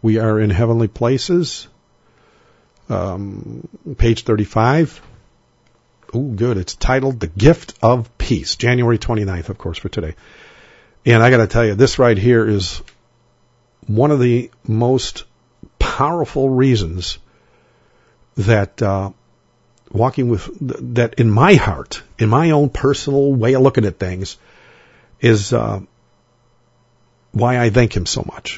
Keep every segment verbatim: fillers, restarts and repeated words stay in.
We are in heavenly places. Um, page thirty-five. Oh, good. It's titled The Gift of Peace. January twenty-ninth, of course, for today. And I got to tell you, this right here is one of the most powerful reasons that uh, walking with, that in my heart, in my own personal way of looking at things, is uh, why I thank him so much.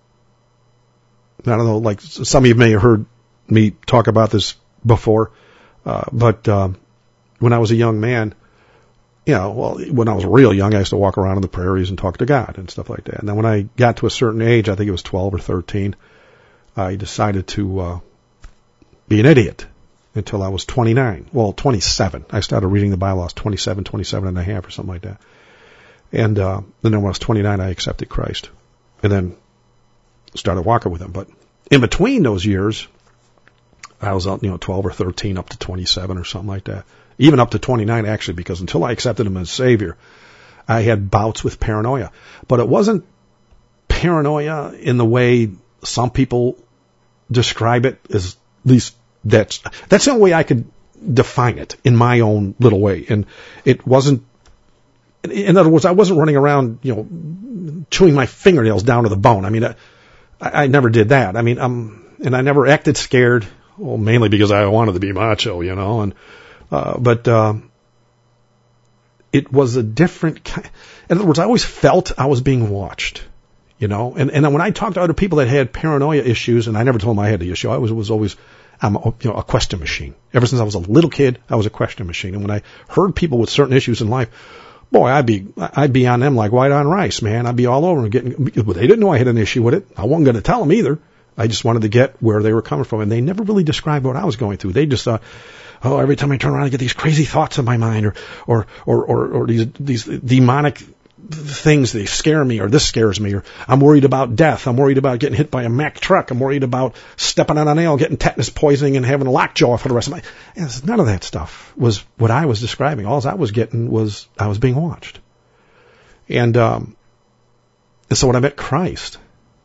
I don't know, like some of you may have heard me talk about this before, uh, but uh, when I was a young man, you know, well, when I was real young, I used to walk around in the prairies and talk to God and stuff like that. And then when I got to a certain age, I think it was twelve or thirteen, I decided to uh, be an idiot until I was twenty-nine. Well, twenty-seven. I started reading the Bible. I was twenty-seven, twenty-seven and a half or something like that. And uh, then when I was twenty-nine, I accepted Christ and then started walking with him. But in between those years, I was out, you know, twelve or thirteen up to twenty-seven or something like that. Even up to twenty-nine, actually, because until I accepted him as Savior, I had bouts with paranoia. But it wasn't paranoia in the way some people describe it, as at least that's, that's the only way I could define it in my own little way. And it wasn't, in other words, I wasn't running around, you know, chewing my fingernails down to the bone. I mean, I, I never did that. I mean, um, and I never acted scared, well, mainly because I wanted to be macho, you know, and, uh, but, uh, it was a different kind. In other words, I always felt I was being watched, you know, and, and when I talked to other people that had paranoia issues, and I never told them I had the issue, I was, was always, I'm a, you know, a question machine. Ever since I was a little kid, I was a question machine. And when I heard people with certain issues in life, boy, I'd be, I'd be on them like white on rice, man. I'd be all over and getting, but they didn't know I had an issue with it. I wasn't going to tell them either. I just wanted to get where they were coming from. And they never really described what I was going through. They just thought, oh, every time I turn around, I get these crazy thoughts in my mind, or, or, or, or, or these, these demonic things, they scare me, or this scares me, or I'm worried about death. I'm worried about getting hit by a Mack truck. I'm worried about stepping on a nail, getting tetanus poisoning, and having a lockjaw for the rest of my, yes, none of that stuff was what I was describing. All I was getting was, I was being watched. And, um, and so when I met Christ,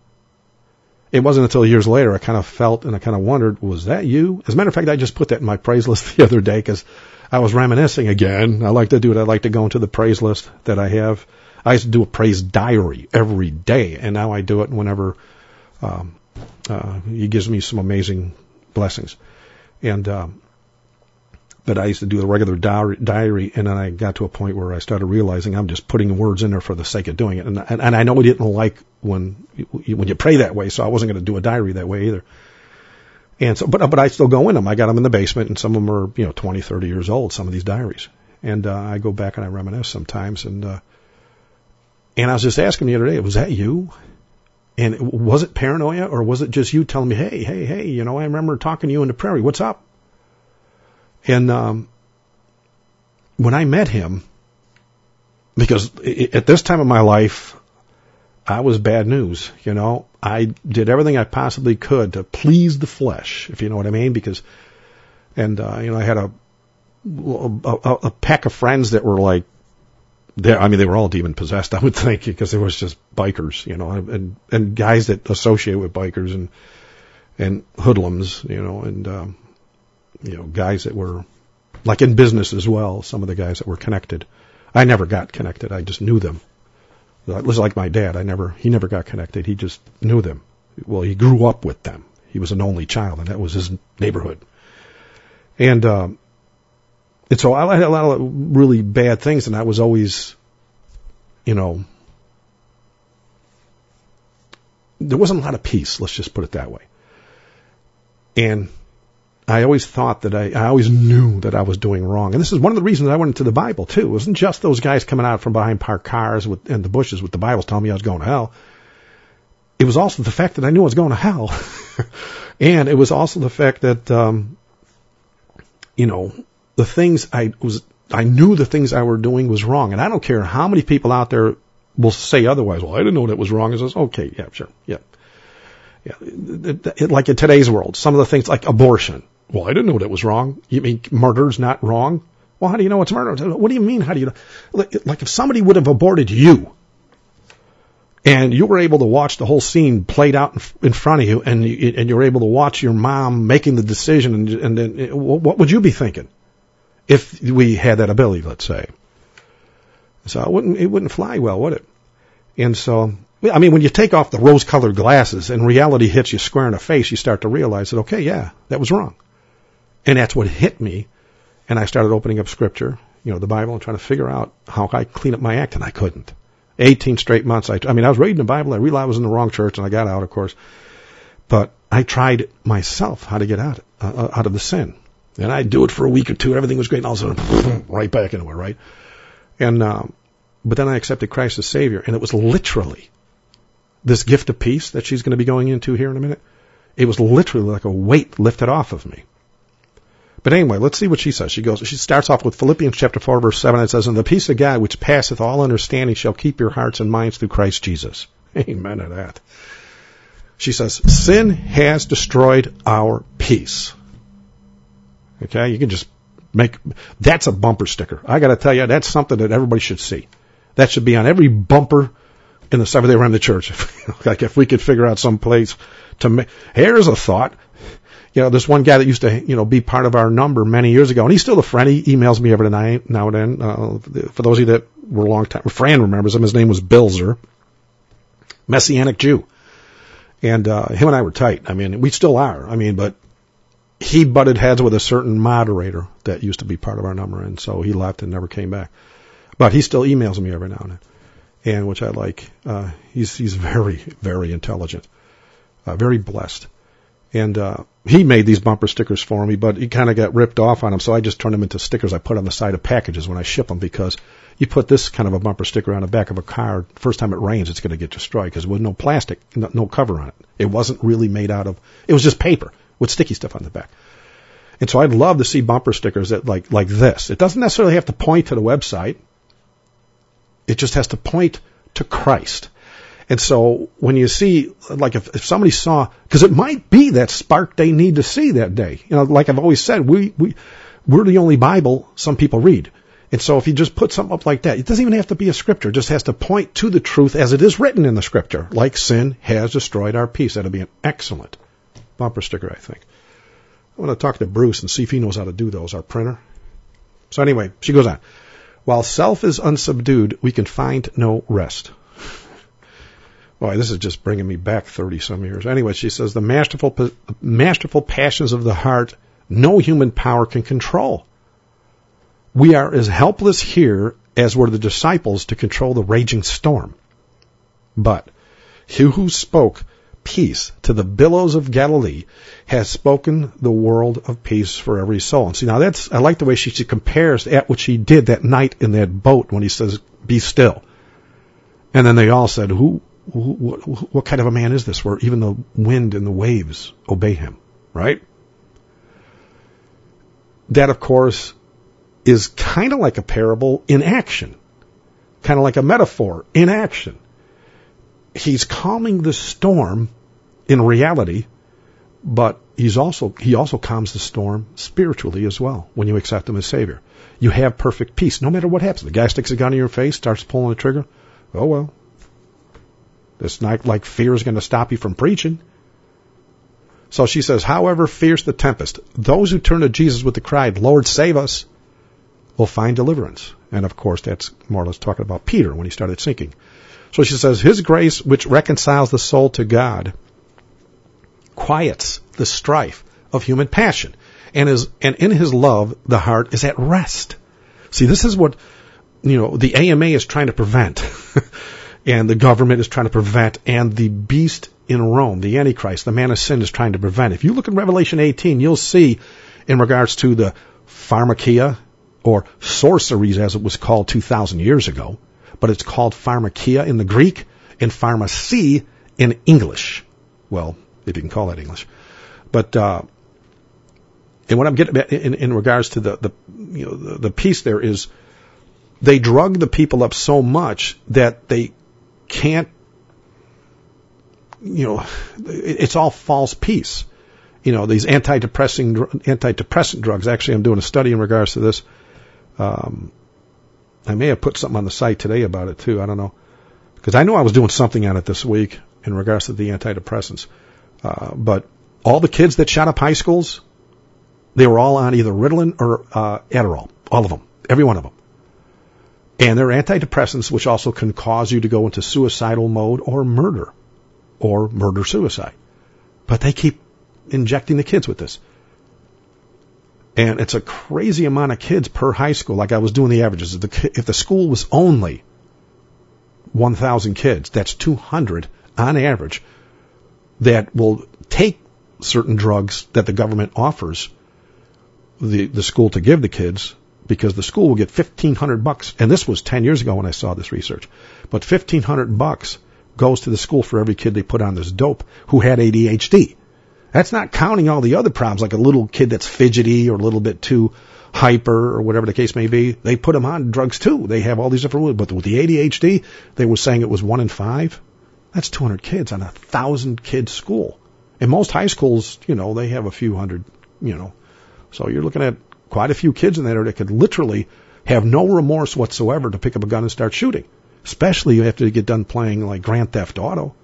it wasn't until years later I kind of felt and I kind of wondered, was that you? As a matter of fact, I just put that in my praise list the other day because I was reminiscing again. I like to do it. I like to go into the praise list that I have. I used to do a praise diary every day, and now I do it whenever um, uh, he gives me some amazing blessings. And um, but I used to do the regular diary, diary, and then I got to a point where I started realizing I'm just putting words in there for the sake of doing it. And, and, and I know he didn't like when you, when you pray that way, so I wasn't going to do a diary that way either. And so, but but I still go in them. I got them in the basement, and some of them are, you know, twenty, thirty years old, some of these diaries. And uh, I go back and I reminisce sometimes. And uh, and I was just asking the other day, was that you? And was it paranoia, or was it just you telling me, hey, hey, hey, you know, I remember talking to you in the prairie. What's up? And um, when I met him, because at this time of my life, I was bad news, you know. I did everything I possibly could to please the flesh, if you know what I mean, because, and, uh, you know, I had a, a, a pack of friends that were like, they, I mean, they were all demon possessed, I would think, because they was just bikers, you know, and, and guys that associate with bikers and, and hoodlums, you know, and, um, you know, guys that were like in business as well. Some of the guys that were connected. I never got connected. I just knew them. It was like my dad. I never, he never got connected. He just knew them. Well, he grew up with them. He was an only child, and that was his neighborhood. And, um, and so I had a lot of really bad things, and I was always, you know, there wasn't a lot of peace. Let's just put it that way. And I always thought that I, I always knew that I was doing wrong. And this is one of the reasons I went into the Bible, too. It wasn't just those guys coming out from behind parked cars with, in the bushes with the Bibles telling me I was going to hell. It was also the fact that I knew I was going to hell. And it was also the fact that, um, you know, the things I was, I knew the things I were doing was wrong. And I don't care how many people out there will say otherwise. Well, I didn't know that was wrong. I says, okay, yeah, sure, yeah. Yeah, it, it, like in today's world, some of the things like abortion. Well, I didn't know that was wrong. You mean murder's not wrong? Well, how do you know it's murder? What do you mean? How do you know? Like, like if somebody would have aborted you, and you were able to watch the whole scene played out in, in front of you, and you, and you were able to watch your mom making the decision, and, and then what would you be thinking if we had that ability, let's say? So it wouldn't, it wouldn't fly well, would it? And so, I mean, when you take off the rose-colored glasses and reality hits you square in the face, you start to realize that, okay, yeah, that was wrong. And that's what hit me. And I started opening up Scripture, you know, the Bible, and trying to figure out how I clean up my act, and I couldn't. eighteen straight months. I, I mean, I was reading the Bible. I realized I was in the wrong church, and I got out, of course. But I tried myself how to get out, uh, out of the sin. And I'd do it for a week or two, and everything was great, and all of a sudden, right back into it, right? And, um, but then I accepted Christ as Savior, and it was literally this gift of peace that she's going to be going into here in a minute. It was literally like a weight lifted off of me. But anyway, let's see what she says. She goes, she starts off with Philippians chapter four, verse seven. It says, and the peace of God, which passeth all understanding, shall keep your hearts and minds through Christ Jesus. Amen to that. She says, sin has destroyed our peace. Okay, you can just make, that's a bumper sticker. I got to tell you, that's something that everybody should see. That should be on every bumper in the Seventh-day Adventist church. Like if we could figure out some place to make, here's a thought. You know, this one guy that used to, you know, be part of our number many years ago, and he's still a friend. He emails me every night, now and then. Uh, for those of you that were a long time, Fran remembers him. His name was Bilzer, Messianic Jew. And, uh, him and I were tight. I mean, we still are. I mean, but he butted heads with a certain moderator that used to be part of our number, and so he left and never came back. But he still emails me every now and then, and which I like. Uh, he's, he's very, very intelligent, uh, very blessed. And, uh, he made these bumper stickers for me, but he kind of got ripped off on them, so I just turned them into stickers I put on the side of packages when I ship them, because you put this kind of a bumper sticker on the back of a car, first time it rains, it's going to get destroyed, because there was no plastic, no, no cover on it. It wasn't really made out of, it was just paper with sticky stuff on the back. And so I'd love to see bumper stickers that like, like this. It doesn't necessarily have to point to the website. It just has to point to Christ. And so when you see, like if, if somebody saw, because it might be that spark they need to see that day. You know, like I've always said, we, we, we're the only Bible some people read. And so if you just put something up like that, it doesn't even have to be a scripture. It just has to point to the truth as it is written in the scripture. Like sin has destroyed our peace. That'd be an excellent bumper sticker, I think. I want to talk to Bruce and see if he knows how to do those, our printer. So anyway, she goes on. While self is unsubdued, we can find no rest. Boy, this is just bringing me back thirty-some years. Anyway, she says, the masterful, masterful passions of the heart, no human power can control. We are as helpless here as were the disciples to control the raging storm. But he who spoke peace to the billows of Galilee has spoken the world of peace for every soul. And see, now that's, I like the way she, she compares at what she did that night in that boat when he says, be still. And then they all said, who, who what, what kind of a man is this where even the wind and the waves obey him, right? That, of course, is kind of like a parable in action, kind of like a metaphor in action. He's calming the storm in reality, but he's also, he also calms the storm spiritually as well when you accept him as Savior. You have perfect peace no matter what happens. The guy sticks a gun in your face, starts pulling the trigger. Oh, well. It's not like fear is going to stop you from preaching. So she says, however fierce the tempest, those who turn to Jesus with the cry, Lord, save us, will find deliverance. And of course, that's more or less talking about Peter when he started sinking. So she says, his grace, which reconciles the soul to God, quiets the strife of human passion. And is, and in his love, the heart is at rest. See, this is what, you know, the A M A is trying to prevent. And the government is trying to prevent. And the beast in Rome, the Antichrist, the man of sin, is trying to prevent. If you look at Revelation eighteen, you'll see in regards to the pharmakia, or sorceries as it was called two thousand years ago, but it's called pharmakia in the Greek and pharmacy in English. Well, if you can call that English. But, uh, and what I'm getting at in, in regards to the, the, you know, the, the piece there is they drug the people up so much that they can't, you know, it's all false peace. You know, these antidepressing, antidepressant drugs. Actually, I'm doing a study in regards to this. Um, I may have put something on the site today about it too. I don't know. because I knew I was doing something on it this week in regards to the antidepressants. Uh, but all the kids that shot up high schools, they were all on either Ritalin or uh, Adderall. All of them. Every one of them. And they're antidepressants, which also can cause you to go into suicidal mode or murder. Or murder-suicide. But they keep injecting the kids with this. And it's a crazy amount of kids per high school. Like I was doing the averages. If the, if the school was only one thousand kids, that's two hundred on average that will take certain drugs that the government offers the, the school to give the kids, because the school will get fifteen hundred bucks. And this was ten years ago when I saw this research. But fifteen hundred bucks goes to the school for every kid they put on this dope who had A D H D. That's not counting all the other problems, like a little kid that's fidgety or a little bit too hyper or whatever the case may be. They put them on drugs too. They have all these different, but with the A D H D, they were saying it was one in five. That's two hundred kids on a thousand kid school. In most high schools, you know, they have a few hundred, you know. So you're looking at quite a few kids in there that could literally have no remorse whatsoever to pick up a gun and start shooting. Especially after you get done playing like Grand Theft Auto.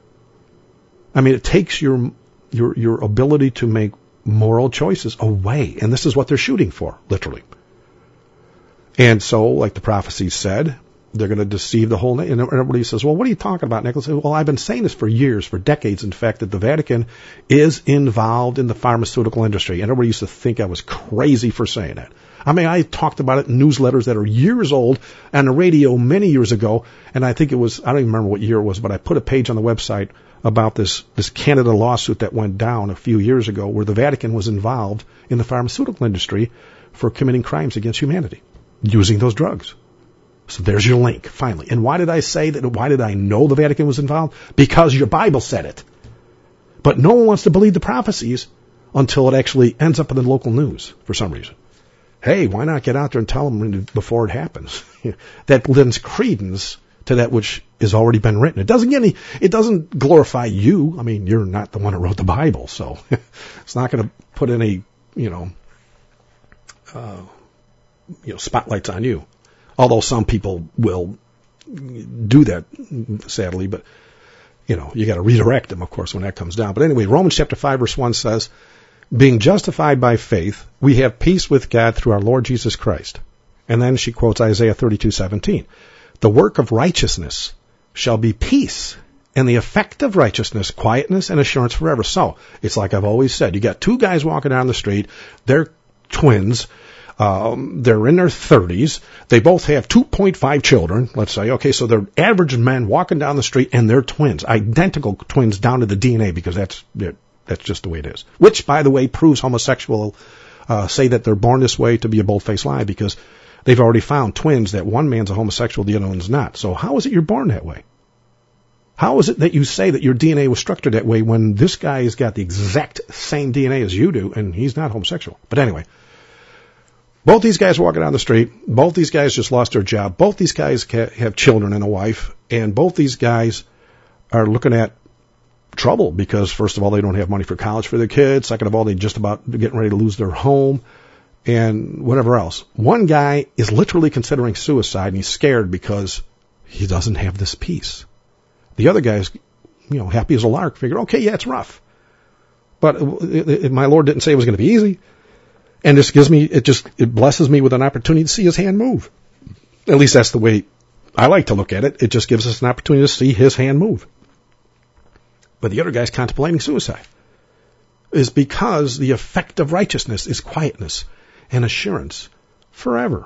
I mean, it takes your your your ability to make moral choices away. And this is what they're shooting for, literally. And so, like the prophecy said, they're going to deceive the whole nation. And everybody says, well, what are you talking about, Nicholas? Well, I've been saying this for years, for decades, in fact, that the Vatican is involved in the pharmaceutical industry. And everybody used to think I was crazy for saying that. I mean, I talked about it in newsletters that are years old on the radio many years ago. And I think it was, I don't even remember what year it was, but I put a page on the website about this, this Canada lawsuit that went down a few years ago where the Vatican was involved in the pharmaceutical industry for committing crimes against humanity using those drugs. So there's your link, finally. And why did I say that? Why did I know the Vatican was involved? Because your Bible said it. But no one wants to believe the prophecies until it actually ends up in the local news for some reason. Hey, why not get out there and tell them before it happens? That lends credence to that which has already been written. It doesn't get any, it doesn't glorify you. I mean, you're not the one who wrote the Bible, so it's not going to put any, you know, uh, you know, spotlights on you. Although some people will do that, sadly, but, you know, you got to redirect them, of course, when that comes down. But anyway, Romans chapter five, verse one says, being justified by faith, we have peace with God through our Lord Jesus Christ. And then she quotes Isaiah thirty-two seventeen. The work of righteousness shall be peace, and the effect of righteousness, quietness and assurance forever. So, it's like I've always said, you got two guys walking down the street, they're twins, um, they're in their thirties, they both have two point five children, let's say, okay, so they're average men walking down the street, and they're twins, identical twins down to the D N A, because that's, that's just the way it is. Which, by the way, proves homosexual, uh, say that they're born this way to be a bold-faced lie, because they've already found twins that one man's a homosexual, the other one's not. So how is it you're born that way? How is it that you say that your D N A was structured that way when this guy has got the exact same D N A as you do and he's not homosexual? But anyway, both these guys walking down the street, both these guys just lost their job, both these guys have children and a wife, and both these guys are looking at trouble because, first of all, they don't have money for college for their kids. Second of all, they're just about getting ready to lose their home. And whatever else. One guy is literally considering suicide, and he's scared because he doesn't have this peace. The other guy's, you know, happy as a lark, figure, okay, yeah, it's rough. But it, it, my Lord didn't say it was going to be easy. And this gives me, it just, it blesses me with an opportunity to see his hand move. At least that's the way I like to look at it. It just gives us an opportunity to see his hand move. But the other guy's contemplating suicide. Is because the effect of righteousness is quietness and assurance forever.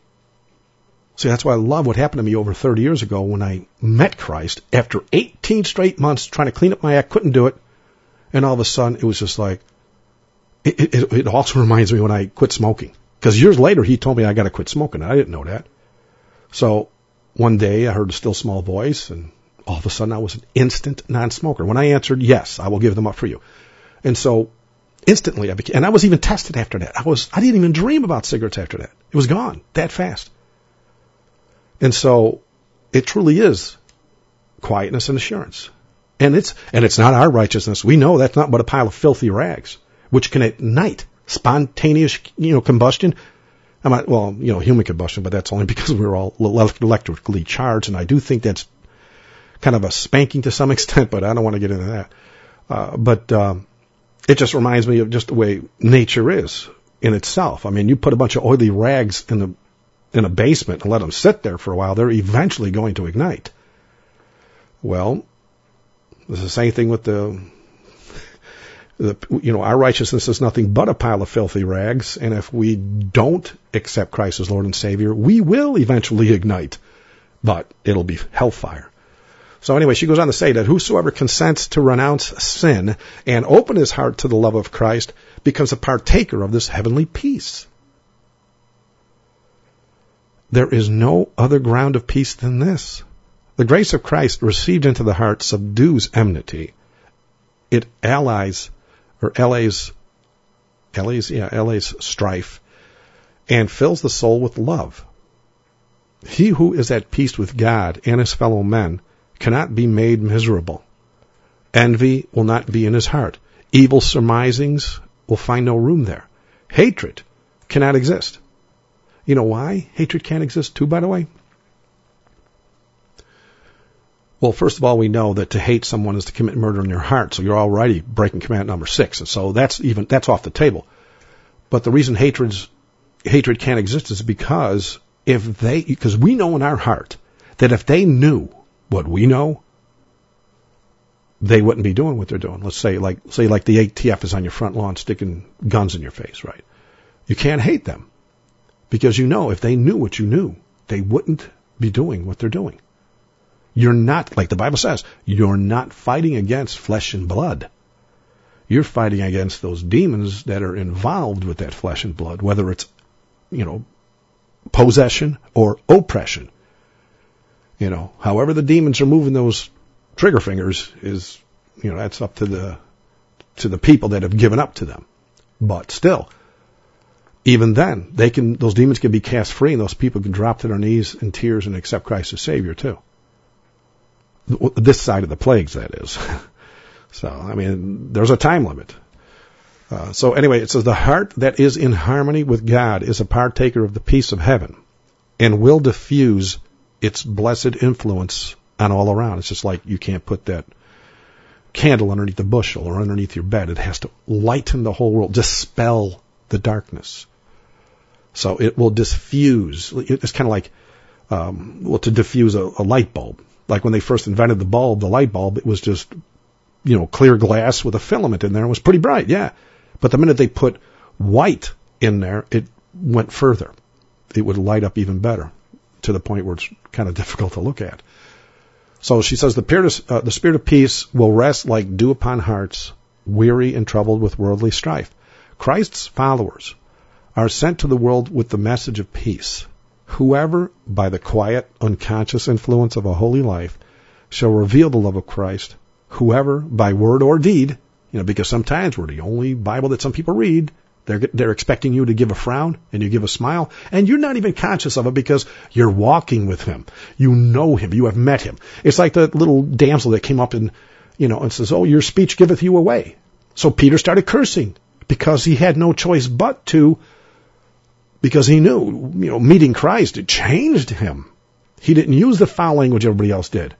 See, that's why I love what happened to me over thirty years ago when I met Christ. After eighteen straight months trying to clean up my act, couldn't do it. And all of a sudden, it was just like, it, it, it also reminds me when I quit smoking. Because years later, he told me I got to quit smoking. I didn't know that. So one day, I heard a still small voice, and all of a sudden, I was an instant non-smoker. When I answered, yes, I will give them up for you. And so instantly I became, and I was even tested after that. I was, I didn't even dream about cigarettes after that. It was gone that fast. And so it truly is quietness and assurance. And it's, and it's not our righteousness. We know that's not but a pile of filthy rags, which can ignite spontaneous, you know, combustion. I might, well, you know, human combustion, but that's only because we're all electrically charged. And I do think that's kind of a spanking to some extent, but I don't want to get into that. Uh, but um, it just reminds me of just the way nature is in itself. I mean, you put a bunch of oily rags in the in a basement and let them sit there for a while, they're eventually going to ignite. Well, it's the same thing with the, the, you know, our righteousness is nothing but a pile of filthy rags, and if we don't accept Christ as Lord and Savior, we will eventually ignite, but it'll be hellfire. So anyway, she goes on to say that whosoever consents to renounce sin and open his heart to the love of Christ becomes a partaker of this heavenly peace. There is no other ground of peace than this. The grace of Christ received into the heart subdues enmity. It allies, or allays, allays, yeah, allays strife, and fills the soul with love. He who is at peace with God and his fellow men cannot be made miserable. Envy will not be in his heart. Evil surmisings will find no room there. Hatred cannot exist. You know why hatred can't exist too, by the way? Well, first of all, we know that to hate someone is to commit murder in your heart, so you're already breaking commandment number six, and so that's even that's off the table. But the reason hatred's, hatred can't exist is because if they, because we know in our heart that if they knew what we know, they wouldn't be doing what they're doing. Let's say like say like the A T F is on your front lawn sticking guns in your face, right? You can't hate them. Because you know, if they knew what you knew, they wouldn't be doing what they're doing. You're not, like the Bible says, you're not fighting against flesh and blood. You're fighting against those demons that are involved with that flesh and blood, whether it's, you know, possession or oppression. You know, however the demons are moving those trigger fingers is, you know, that's up to the, to the people that have given up to them. But still, even then, they can, those demons can be cast free, and those people can drop to their knees in tears and accept Christ as Savior too. This side of the plagues, that is. So, I mean, there's a time limit. Uh, so anyway, it says, the heart that is in harmony with God is a partaker of the peace of heaven and will diffuse its blessed influence on all around. It's just like you can't put that candle underneath the bushel or underneath your bed. It has to lighten the whole world, dispel the darkness. So it will diffuse. It's kind of like, um, well, to diffuse a, a light bulb. Like when they first invented the bulb, the light bulb, it was just, you know, clear glass with a filament in there. It was pretty bright, yeah. But the minute they put white in there, it went further. It would light up even better to the point where it's kind of difficult to look at. So she says, the spirit of, uh, the spirit of peace will rest like dew upon hearts, weary and troubled with worldly strife. Christ's followers are sent to the world with the message of peace. Whoever, by the quiet, unconscious influence of a holy life, shall reveal the love of Christ, whoever, by word or deed, you know, because sometimes we're the only Bible that some people read, they're, they're expecting you to give a frown and you give a smile, and you're not even conscious of it because you're walking with him. You know him. You have met him. It's like the little damsel that came up and, you know, and says, oh, your speech giveth you away. So Peter started cursing because he had no choice but to, because he knew, you know, meeting Christ, it changed him. He didn't use the foul language everybody else did.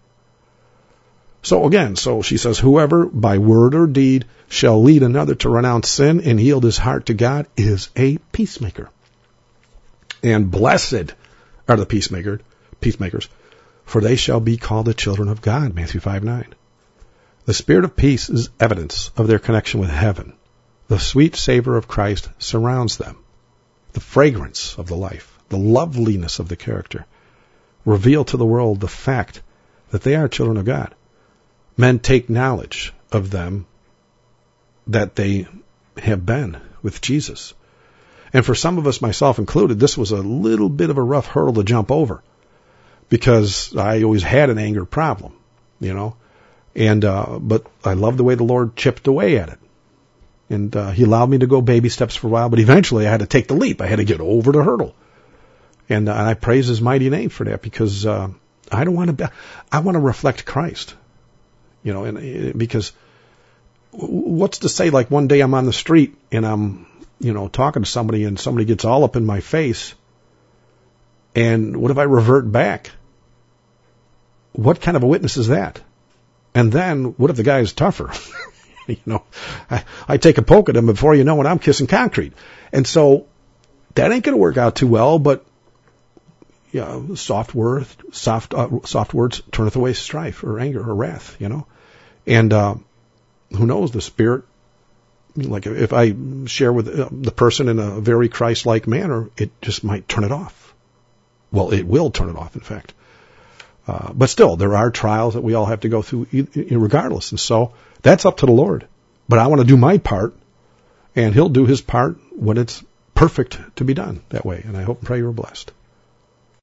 So again, so she says, whoever by word or deed shall lead another to renounce sin and yield his heart to God is a peacemaker. And blessed are the peacemaker, peacemakers, for they shall be called the children of God, Matthew five nine. The spirit of peace is evidence of their connection with heaven. The sweet savor of Christ surrounds them. The fragrance of the life, the loveliness of the character, reveal to the world the fact that they are children of God. Men take knowledge of them that they have been with Jesus. And for some of us, myself included, this was a little bit of a rough hurdle to jump over because I always had an anger problem, you know. And uh, but I love the way the Lord chipped away at it. And uh, he allowed me to go baby steps for a while, but eventually I had to take the leap. I had to get over the hurdle. And, uh, and I praise his mighty name for that because uh, I don't want to be, I want to reflect Christ. You know, and because what's to say, like one day I'm on the street and I'm, you know, talking to somebody and somebody gets all up in my face. And what if I revert back? what kind of a witness is that? And then, what if the guy is tougher? you know, I, I take a poke at him before you know it, I'm kissing concrete. And so, that ain't going to work out too well, but, yeah, soft words, soft, uh, soft words turneth away strife or anger or wrath, you know. And, uh, who knows, the Spirit, like if I share with the person in a very Christ-like manner, it just might turn it off. Well, it will turn it off, in fact. Uh, but still, there are trials that we all have to go through regardless. And so that's up to the Lord. But I want to do my part, and He'll do His part when it's perfect to be done that way. And I hope and pray you're blessed.